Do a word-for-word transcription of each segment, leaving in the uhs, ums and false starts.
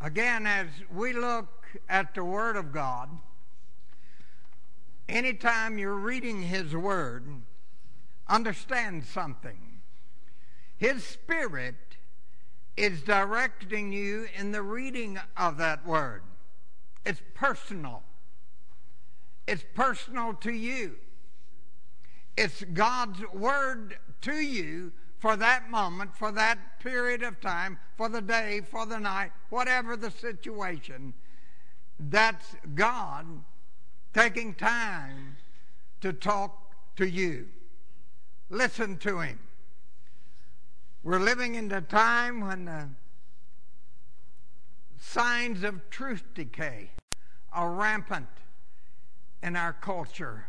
Again, as we look at the Word of God, anytime you're reading His Word, understand something. His Spirit is directing you in the reading of that Word. It's personal. It's personal to you. It's God's Word to you for that moment, for that period of time, for the day, for the night, whatever the situation. That's God taking time to talk to you. Listen to Him. We're living in the time when the signs of truth decay are rampant in our culture.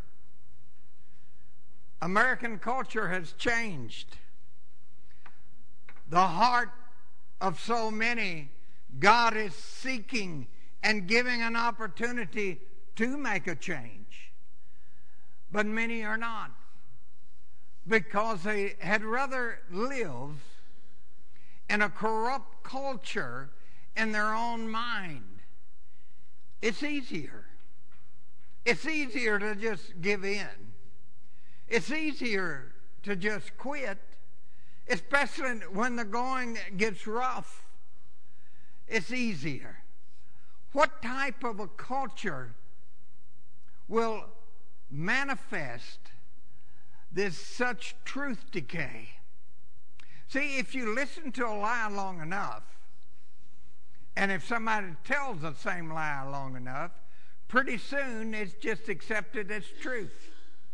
American culture has changed. The heart of so many, God is seeking and giving an opportunity to make a change. But many are not, because they had rather live in a corrupt culture in their own mind. It's easier. It's easier to just give in. It's easier to just quit, especially when the going gets rough. It's easier. What type of a culture will manifest this such truth decay? See, if you listen to a lie long enough, and if somebody tells the same lie long enough, pretty soon it's just accepted as truth.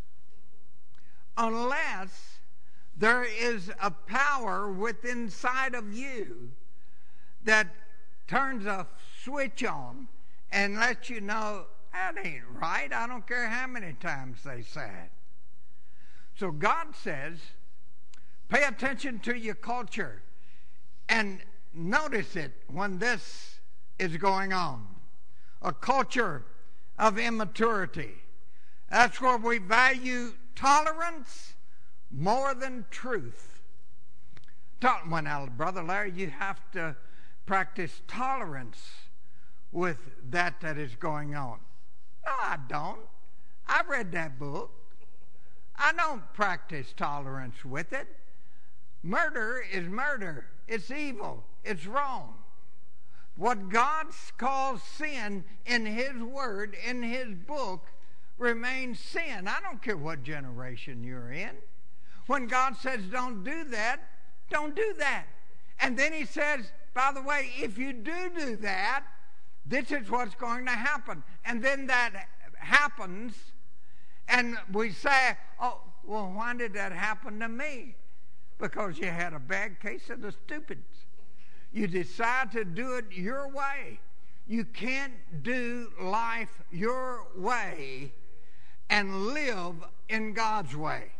Unless there is a power within inside of you that turns a switch on and lets you know, that ain't right. I don't care how many times they say it. So God says, pay attention to your culture and notice it when this is going on. A culture of immaturity. That's where we value tolerance more than truth. Well, now, Brother Larry, you have to practice tolerance with that that is going on. No, I don't. I read that book. I don't practice tolerance with it. Murder is murder. It's evil. It's wrong. What God calls sin in His Word, in His book, remains sin. I don't care what generation you're in. When God says don't do that, don't do that. And then He says, by the way, if you do do that, this is what's going to happen. And then that happens, and we say, oh, well, why did that happen to me? Because you had a bad case of the stupids. You decide to do it your way. You can't do life your way and live in God's way.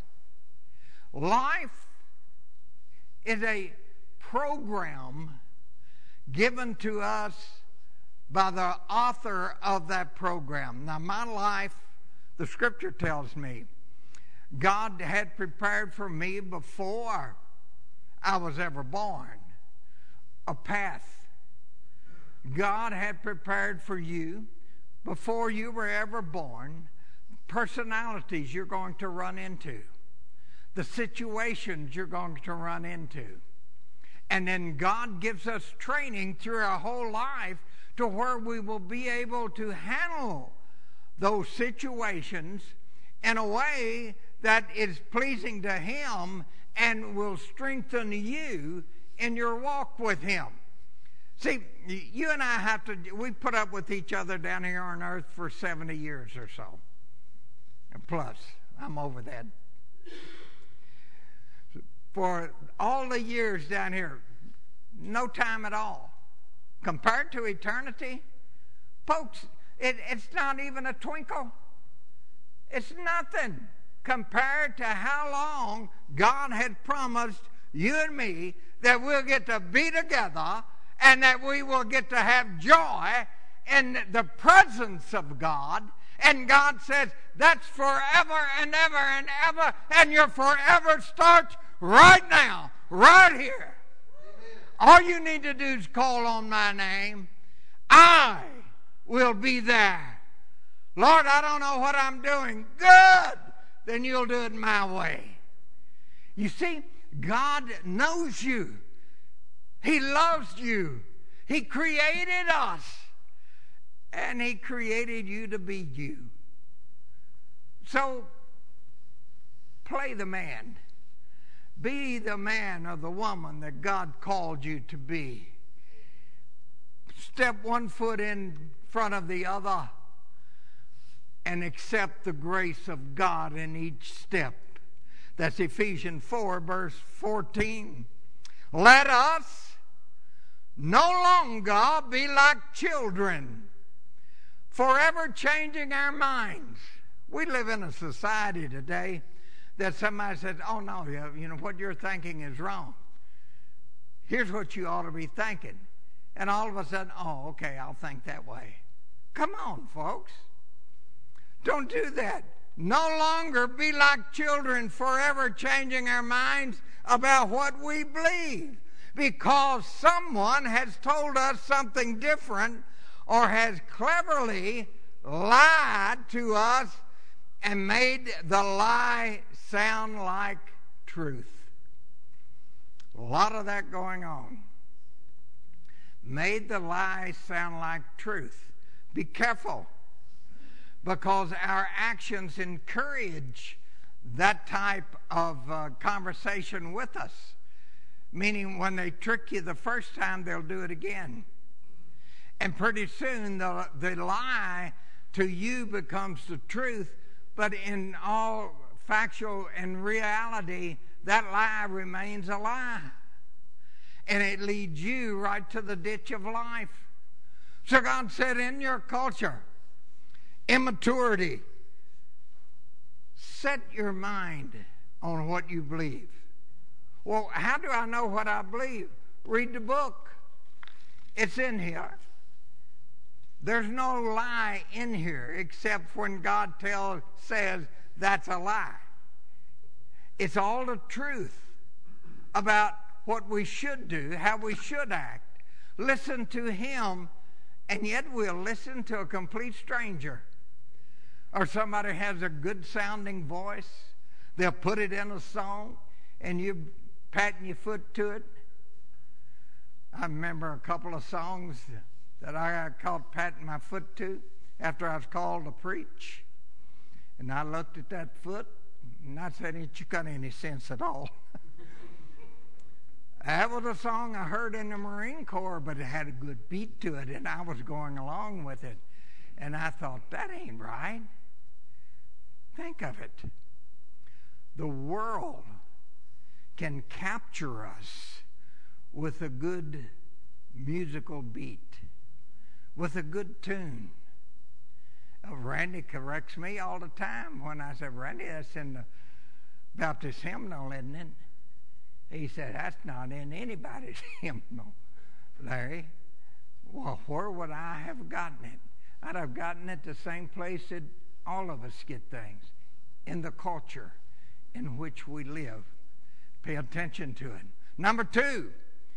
Life is a program given to us by the author of that program. Now, my life, the Scripture tells me, God had prepared for me before I was ever born a path. God had prepared for you before you were ever born personalities you're going to run into, the situations you're going to run into. And then God gives us training through our whole life to where we will be able to handle those situations in a way that is pleasing to Him and will strengthen you in your walk with Him. See, you and I have to, we put up with each other down here on earth for seventy years or so. Plus, I'm over that. For all the years down here, no time at all. Compared to eternity, folks, it, it's not even a twinkle. It's nothing compared to how long God had promised you and me that we'll get to be together and that we will get to have joy in the presence of God. And God says that's forever and ever and ever, and your forever starts right now, right here. Amen. All you need to do is call on my name, I will be there. Lord, I don't know what I'm doing. Good. Then you'll do it my way. You see, God knows you. He loves you. He created us. And He created you to be you. So, play the man. Be the man or the woman that God called you to be. Step one foot in front of the other and accept the grace of God in each step. That's Ephesians four, verse fourteen. Let us no longer be like children, forever changing our minds. We live in a society today that somebody says, oh no, you know, what you're thinking is wrong. Here's what you ought to be thinking. And all of a sudden, oh, okay, I'll think that way. Come on, folks. Don't do that. No longer be like children, forever changing our minds about what we believe, because someone has told us something different or has cleverly lied to us and made the lie sound like truth. A lot of that going on. Made the lie sound like truth. Be careful, because our actions encourage that type of uh, conversation with us. Meaning when they trick you the first time, they'll do it again. And pretty soon the, the lie to you becomes the truth, but in all factual and reality, that lie remains a lie. And it leads you right to the ditch of life. So God said, in your culture, immaturity, set your mind on what you believe. Well, how do I know what I believe? Read the book. It's in here. There's no lie in here except when God tells, says that's a lie. It's all the truth about what we should do, how we should act. Listen to Him, and yet we'll listen to a complete stranger. Or somebody has a good sounding voice. They'll put it in a song, and you patting your foot to it. I remember a couple of songs that I got caught patting my foot to after I was called to preach. And I looked at that foot, and I said, ain't you got any sense at all? That was a song I heard in the Marine Corps, but it had a good beat to it, and I was going along with it. And I thought, that ain't right. Think of it. The world can capture us with a good musical beat, with a good tune. Uh, Randy corrects me all the time when I say, Randy, that's in the Baptist hymnal, isn't it? He said, that's not in anybody's hymnal, Larry. Well, where would I have gotten it? I'd have gotten it the same place that all of us get things, in the culture in which we live. Pay attention to it. Number two,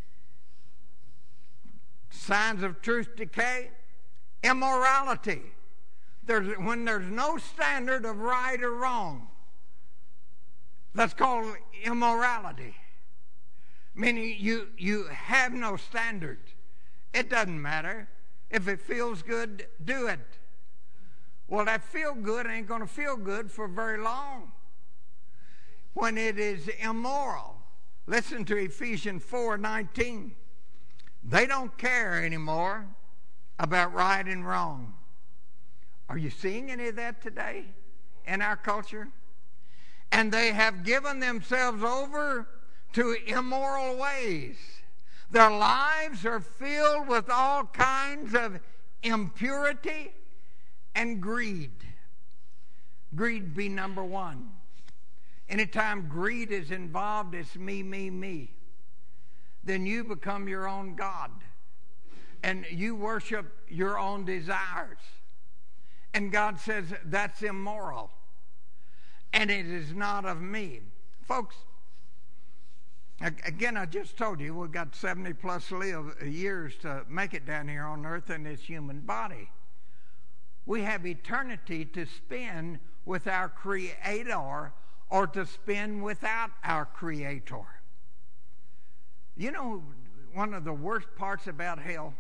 signs of truth decay, immorality. There's, when there's no standard of right or wrong, that's called immorality. Meaning you, you have no standard. It doesn't matter. If it feels good, do it. Well, that feel good ain't going to feel good for very long when it is immoral. Listen to Ephesians four nineteen. They don't care anymore about right and wrong. Are you seeing any of that today in our culture? And they have given themselves over to immoral ways. Their lives are filled with all kinds of impurity and greed. Greed be number one. Anytime greed is involved, it's me, me, me. Then you become your own God. And you worship your own desires. And God says that's immoral. And it is not of me. Folks, Again, I just told you we've got seventy plus live years to make it down here on earth in this human body. We have eternity to spend with our Creator or to spend without our Creator. You know, one of the worst parts about hell,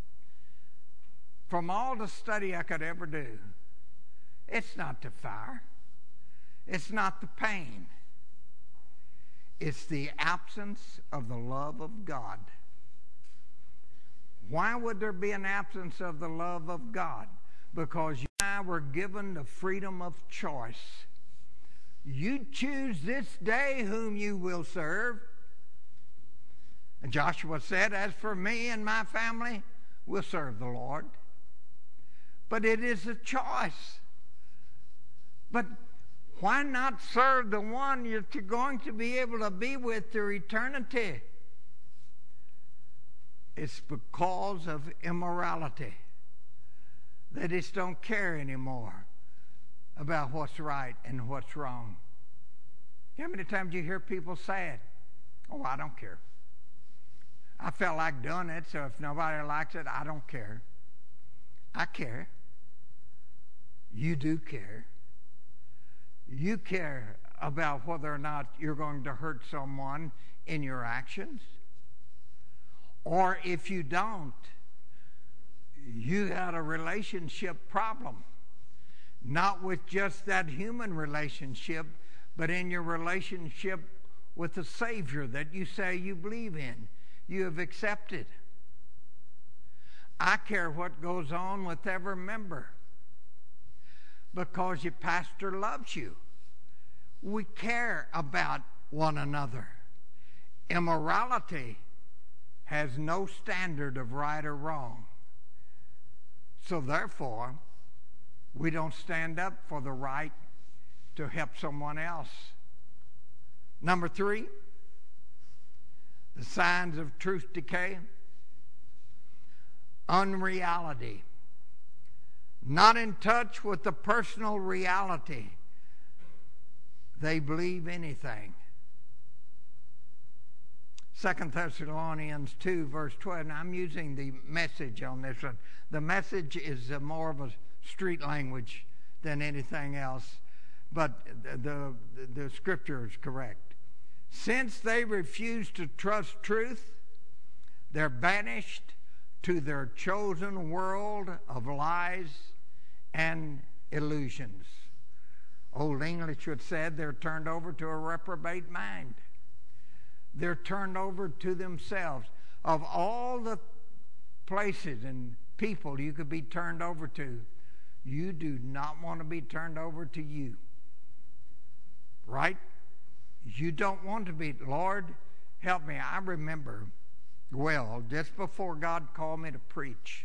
from all the study I could ever do, it's not the fire. It's not the pain. It's the absence of the love of God. Why would there be an absence of the love of God? Because you and I were given the freedom of choice. You choose this day whom you will serve. And Joshua said, as for me and my family, we'll serve the Lord. But it is a choice. But why not serve the one you're going to be able to be with through eternity? It's because of immorality. They just don't care anymore about what's right and what's wrong. How many times do you hear people say it? Oh, I don't care. I felt like doing it, so if nobody likes it, I don't care. I care. You do care. You care about whether or not you're going to hurt someone in your actions. Or if you don't, you had a relationship problem. Not with just that human relationship, but in your relationship with the Savior that you say you believe in, you have accepted. I care what goes on with every member, because your pastor loves you. We care about one another. Immorality has no standard of right or wrong. So therefore, we don't stand up for the right to help someone else. Number three, the signs of truth decay. Unreality. Not in touch with the personal reality. They believe anything. Second Thessalonians two, verse twelve. And I'm using the Message on this one. The Message is uh, more of a street language than anything else. But the, the, the scripture is correct. Since they refuse to trust truth, they're banished to their chosen world of lies and illusions. Old English would say they're turned over to a reprobate mind. They're turned over to themselves. Of all the places and people you could be turned over to, you do not want to be turned over to you. Right? You don't want to be. Lord, help me. I remember, well, just before God called me to preach,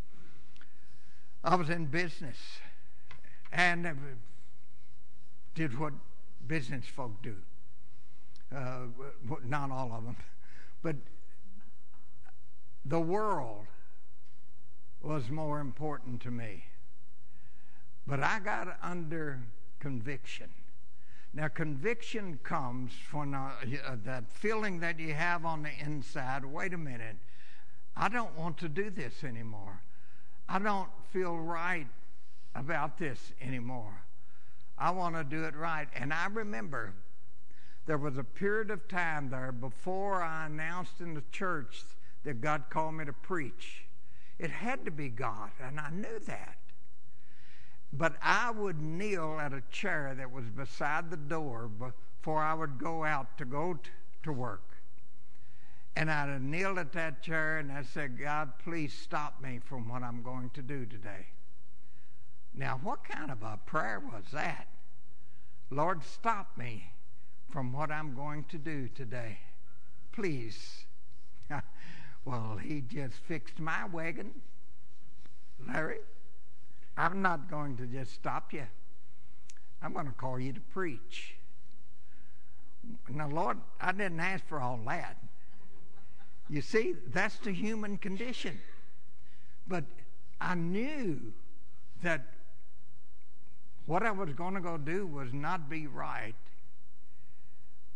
I was in business and did what business folk do. Uh, not all of them. But the world was more important to me. But I got under conviction. Now, conviction comes from uh, that feeling that you have on the inside. Wait a minute. I don't want to do this anymore. I don't feel right about this anymore. I want to do it right. And I remember there was a period of time there before I announced in the church that God called me to preach. It had to be God, and I knew that. But I would kneel at a chair that was beside the door before I would go out to go t- to work. And I'd kneel at that chair and I said, God, please stop me from what I'm going to do today. Now, what kind of a prayer was that? Lord, stop me from what I'm going to do today. Please. Well, he just fixed my wagon. Larry, I'm not going to just stop you. I'm going to call you to preach. Now, Lord, I didn't ask for all that. You see, that's the human condition. But I knew that what I was going to go do was not be right.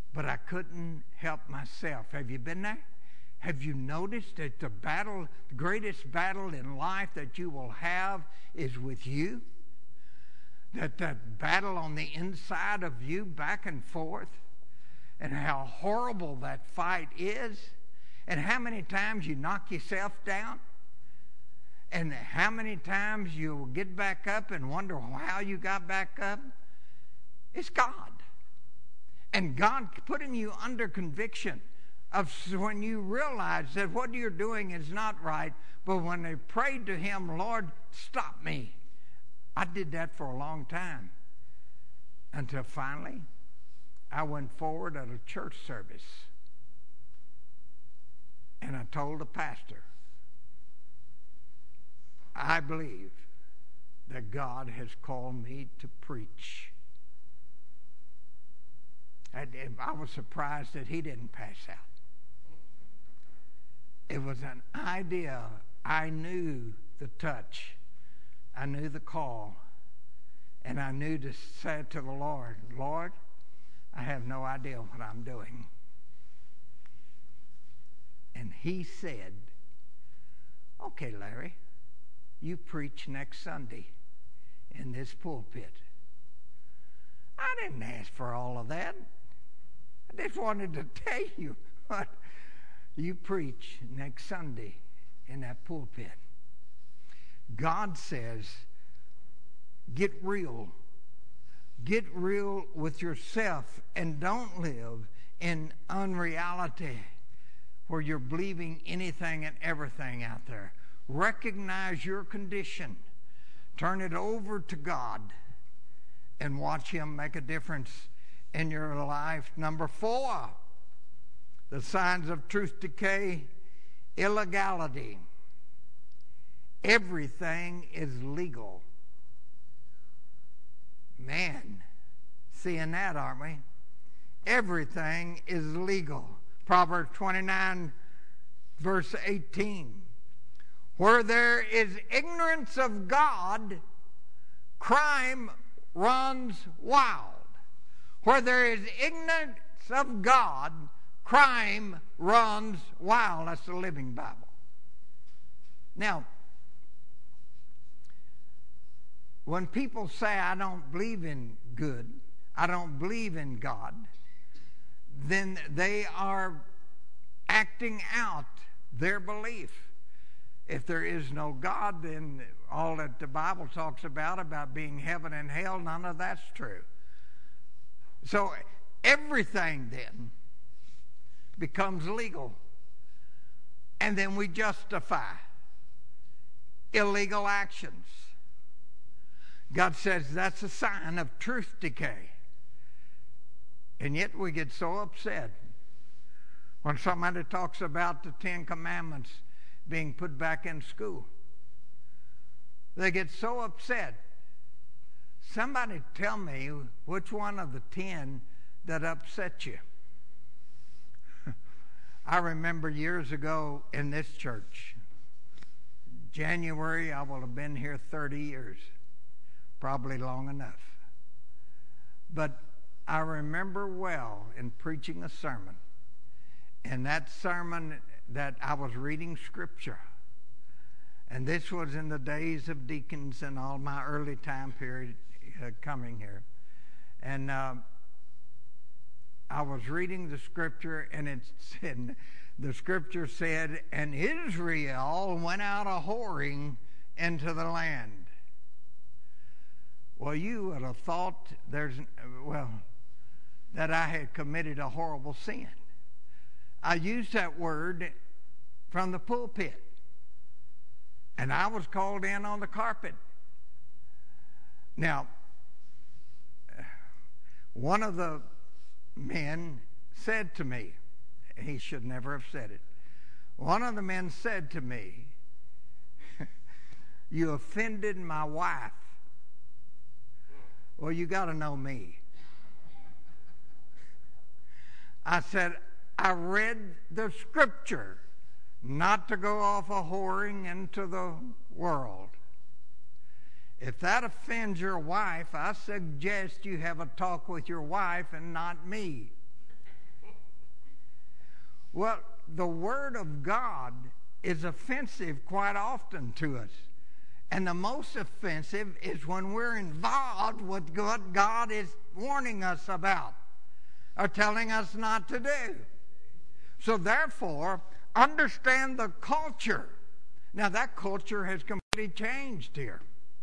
but I couldn't help myself. Have you been there? Have you noticed that the battle, the greatest battle in life that you will have is with you? That that battle on the inside of you, back and forth, and how horrible that fight is, and how many times you knock yourself down, and how many times you'll get back up and wonder how you got back up. It's God. And God putting you under conviction of when you realize that what you're doing is not right, but when they prayed to Him, Lord, stop me. I did that for a long time until finally I went forward at a church service and I told the pastor, I believe that God has called me to preach. I, I was surprised that he didn't pass out. It was an idea. I knew the touch. I knew the call. And I knew to say to the Lord, Lord, I have no idea what I'm doing. And he said, okay, Larry, you preach next Sunday in this pulpit. I didn't ask for all of that. I just wanted to tell you what you preach next Sunday in that pulpit. God says, get real. Get real with yourself and don't live in unreality where you're believing anything and everything out there. Recognize your condition. Turn it over to God and watch Him make a difference in your life. Number four, the signs of truth decay, illegality. Everything is legal. Man, seeing that, aren't we? Everything is legal. Proverbs twenty-nine, verse eighteen. Where there is ignorance of God, crime runs wild. Where there is ignorance of God, crime runs wild. That's the Living Bible. Now, when people say, I don't believe in good, I don't believe in God, then they are acting out their belief. If there is no God, then all that the Bible talks about, about being heaven and hell, none of that's true. So everything then becomes legal. And then we justify illegal actions. God says that's a sign of truth decay. And yet we get so upset when somebody talks about the Ten Commandments being put back in school. They get so upset. Somebody tell me which one of the ten that upset you. I remember years ago in this church, January, I will have been here thirty years, probably long enough. But I remember well in preaching a sermon, and that sermon that I was reading scripture, and this was in the days of deacons and all my early time period uh, coming here, and uh, I was reading the scripture, and it said, the scripture said, and Israel went out a whoring into the land. Well, you would have thought there's well that I had committed a horrible sin. I used that word from the pulpit, and I was called in on the carpet. Now, one of the men said to me, he should never have said it. One of the men said to me, you offended my wife. Well, you got to know me. I said, I read the scripture not to go off a whoring into the world. If that offends your wife, I suggest you have a talk with your wife and not me. Well, the Word of God is offensive quite often to us. And the most offensive is when we're involved with what God is warning us about or telling us not to do. So therefore, understand the culture. Now that culture has completely changed here.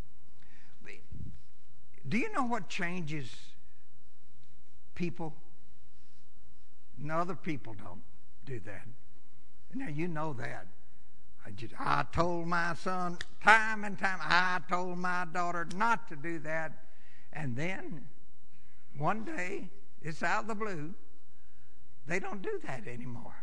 Do you know what changes people? No, other people don't do that. Now you know that. I, just, I told my son time and time, I told my daughter not to do that. And then one day, it's out of the blue, they don't do that anymore.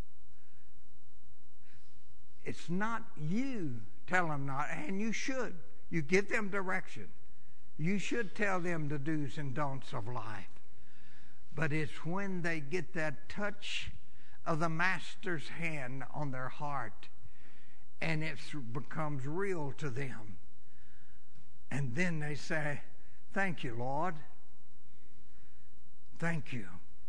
It's not you tell them not, and you should. You give them direction. You should tell them the do's and don'ts of life. But it's when they get that touch of the Master's hand on their heart and it becomes real to them. And then they say, thank you, Lord. Thank you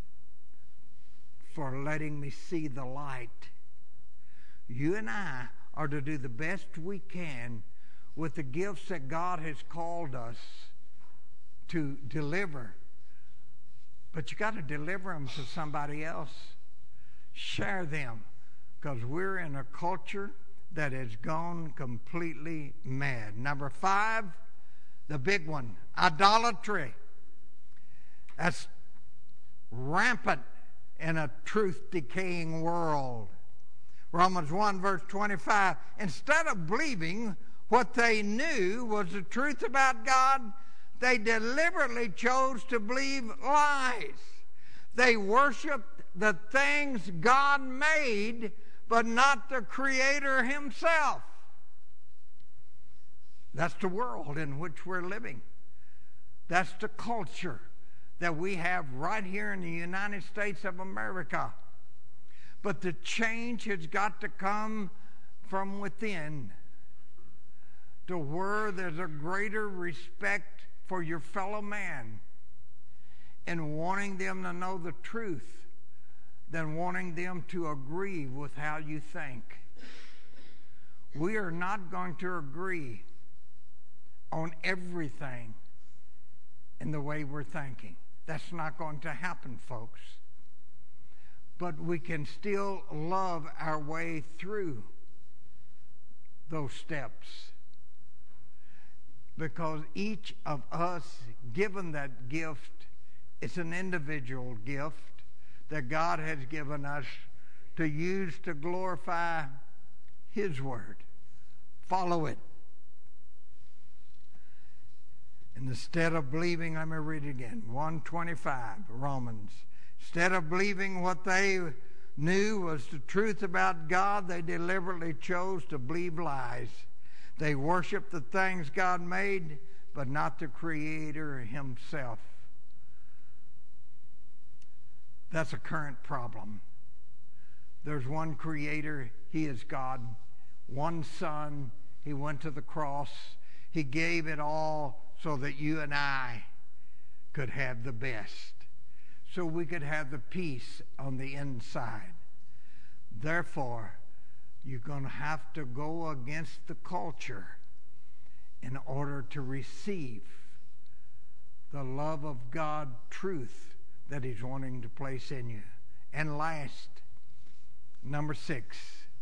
for letting me see the light. You and I are to do the best we can with the gifts that God has called us to deliver. But you got to deliver them to somebody else. Share them, because we're in a culture that has gone completely mad. Number five, the big one, idolatry. That's rampant in a truth-decaying world. Romans one, verse twenty-five, instead of believing what they knew was the truth about God, they deliberately chose to believe lies. They worshiped the things God made, but not the Creator Himself. That's the world in which we're living. That's the culture that we have right here in the United States of America. But the change has got to come from within, to where there's a greater respect for your fellow man and wanting them to know the truth than wanting them to agree with how you think. We are not going to agree on everything in the way we're thinking. That's not going to happen, folks. But we can still love our way through those steps, because each of us, given that gift, it's an individual gift that God has given us to use to glorify His Word. Follow it. And instead of believing, let me read it again, one twenty-five, Romans. Instead of believing what they knew was the truth about God, they deliberately chose to believe lies. They worshiped the things God made, but not the Creator Himself. That's a current problem. There's one Creator, He is God. One Son, He went to the cross. He gave it all so that you and I could have the best, so we could have the peace on the inside. Therefore, you're going to have to go against the culture in order to receive the love of God truth that He's wanting to place in you. And last, number six,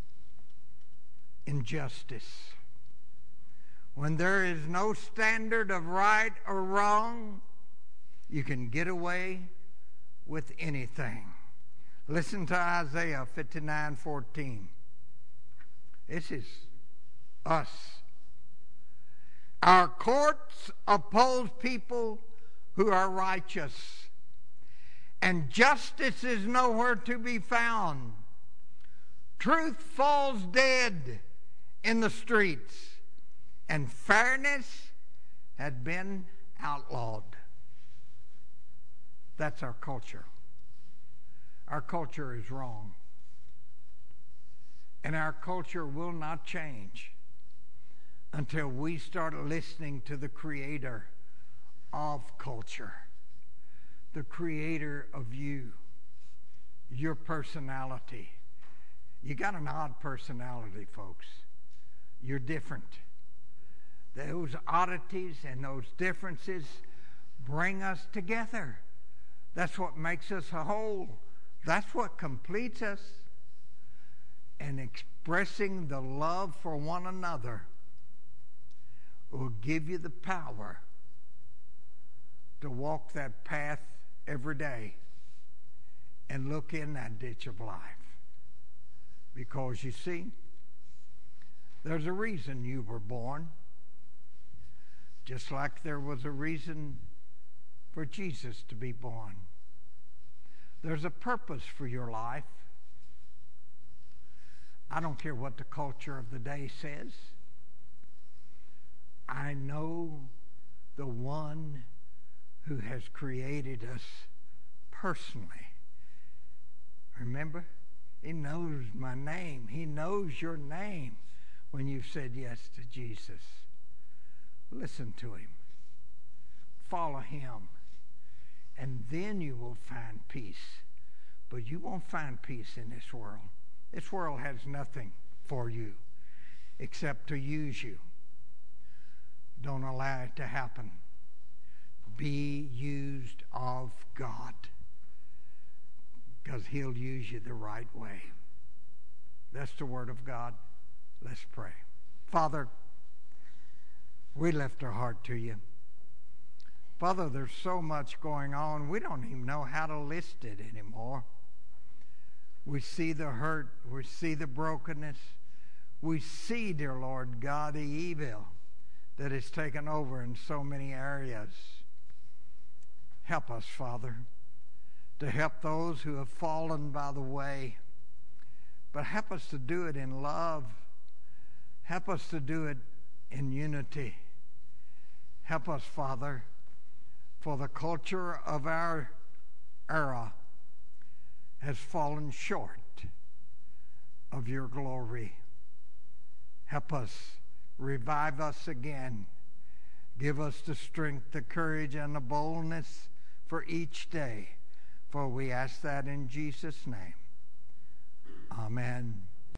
injustice. When there is no standard of right or wrong, you can get away with anything. Listen to Isaiah fifty-nine fourteen. This is us. Our courts oppose people who are righteous, and justice is nowhere to be found. Truth falls dead in the streets, and fairness had been outlawed. That's our culture. Our culture is wrong. And our culture will not change until we start listening to the Creator of culture, the Creator of you, your personality. You got an odd personality, folks. You're different. Those oddities and those differences bring us together. That's what makes us a whole. That's what completes us. And expressing the love for one another will give you the power to walk that path every day and look in that ditch of life. Because you see, there's a reason you were born. Just like there was a reason for Jesus to be born. There's a purpose for your life. I don't care what the culture of the day says. I know the one who has created us personally. Remember? He knows my name. He knows your name when you've said yes to Jesus. Listen to him. Follow him. And then you will find peace. But you won't find peace in this world. This world has nothing for you except to use you. Don't allow it to happen. Be used of God, because he'll use you the right way. That's the word of God. Let's pray. Father, we lift our heart to you. Father, there's so much going on, we don't even know how to list it anymore. We see the hurt, we see the brokenness, we see, dear Lord God, the evil that has taken over in so many areas. Help us, Father, to help those who have fallen by the way, but help us to do it in love. Help us to do it in unity. Help us, Father, for the culture of our era has fallen short of your glory. Help us, revive us again. Give us the strength, the courage, and the boldness for each day. For we ask that in Jesus' name. Amen.